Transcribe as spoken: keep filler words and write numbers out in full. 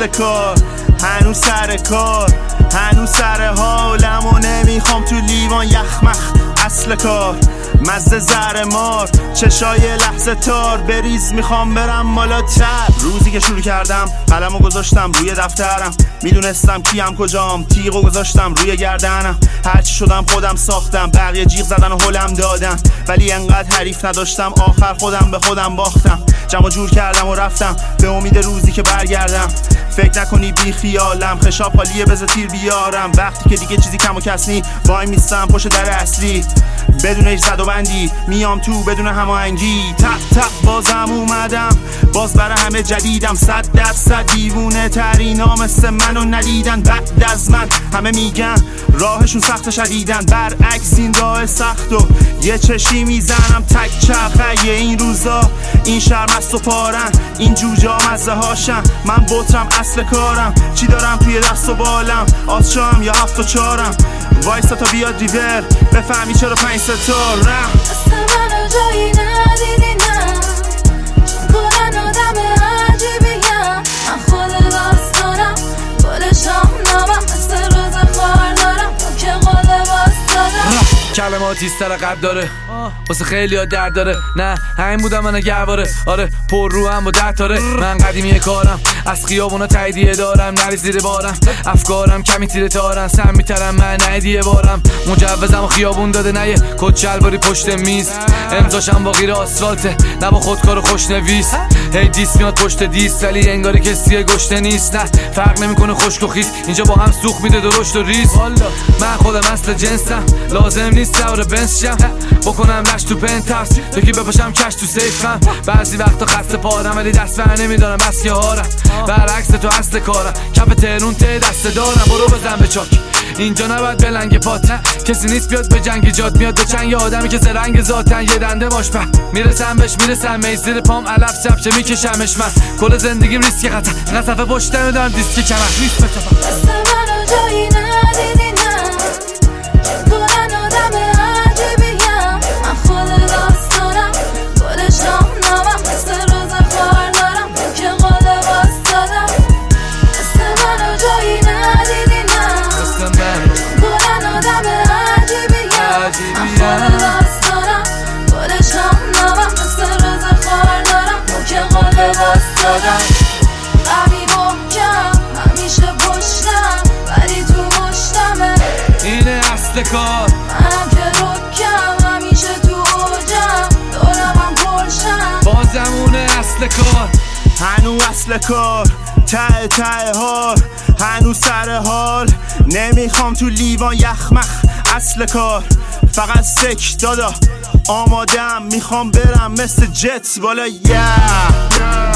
اصل کار، هنوز سر کار، هنوز سر حالم و نمیخوام تو لیوان یخمخ. اصل کار مزه زر مار، چشای لحظه تار بریز میخوام برم بالاتر. روزی که شروع کردم قلمو گذاشتم روی دفترم، میدونستم کیم کجام، تیغو گذاشتم روی گردنم. هرچی شدم خودم ساختم، بقیه جیغ زدن و هلم دادن، ولی انقدر حریف نداشتم آخر خودم به خودم باختم. جمع جور کردم و رفتم به امید روزی که برگردم. فکر نکنی بی خیالم، خشاب حالیه بذار تیر بیارم. وقتی که دیگه چیزی کم و کس نی، وای میستم پشت در اصلی بدون هیچ زد و بندی، میام تو بدون هماهنگی. تق تق بازم اومدم، باز برای همه جدیدم. صد درصد دیوونه ترینا مثل منو ندیدن. بعد از من همه میگن راهشون سخت شدیدن، برعکس این راه سخت و یه چشی میزنم. تک چرخه این روزا این شرمست و پارن، این جوجا مزه هاشن، من بطرم اصل کارم. چی دارم توی دست و بالم، آسشام یا هفت و چارم. وایستا تا بیاد ریور بفهمی چرا پنج ستار رم. دست منو جایی ندیدی نه، کنن آدم عجیبیم. من خود داستانم، گل شاهنامم، مثل روز خار دارم تو که قول باستادم. کلماتی سر قد داره واسه خیلی ها درد داره. نه همین بودم من گهواره، آره پر رو هم با ده تاره. من قدیمی کارم، از خیابونا تاییدیه دارم، نری زیر بارم. افکارم کمی تیره تارن، سم میترم من ندیه بارم. مجوزم و خیابون داده نه یه کت شلواری پشت میز. امضاشم با غیر آسفالته نه با خودکار خوشنویس. هی دیس میاد پشت دیس ولی انگاری کسی گشته نیست. نه فرق نمیکنه خشک و خیس، اینجا با هم سوخ میده درشت و ریز. من خودم اصل جنسم، لازم نیست سوار بنز شم، بکنم لش تو پنتاس یکی بپاشم کش تو سیفم. بعضی وقتا خسته پارم ولی دست ور نمیدارم بس که هارم. برعکس تو اصل کارم، کف تهرون ته دست دارم. برو بزن به چاک، اینجا نباید بلنگ پات. نه کسی نیست بیاد به جنگ جات، میاد به چنگ آدمی که زرنگ ذاتن. یه دنده باش به میرسم بهش میرسم، میزیر پام علف چپچه میکشمش. من کل زندگیم ریسک خطر، اینقدر صفحه پشتم دارم دیسک کمر ریسک بچفم. دست منو جایی ندیدی نه، کنن آدم عجیبیم. من خود داستانم، گل شاهنامم، مثل روز خار دارم تو که قول باستادم. دست منو جایی ندیدی نه، کنن آدم عجیبیم. من خود داستانم، گل شاهنامم، مثل روز خار دارم تو که قول باستادم. قوی محکم همیشه پشتم، ولی تو مشتمه اینه اصل کار. منم که رکم همیشه تو اوجم، دورم هم پرشم. بازمونه اصل کار، هنوز اصل کار، ته ته حال، هنوز سر حال. نمیخوام تو لیوان یخمخ. اصل کار فقط سک دادا، آمادم میخوام برم مثل جت بالا. yeah.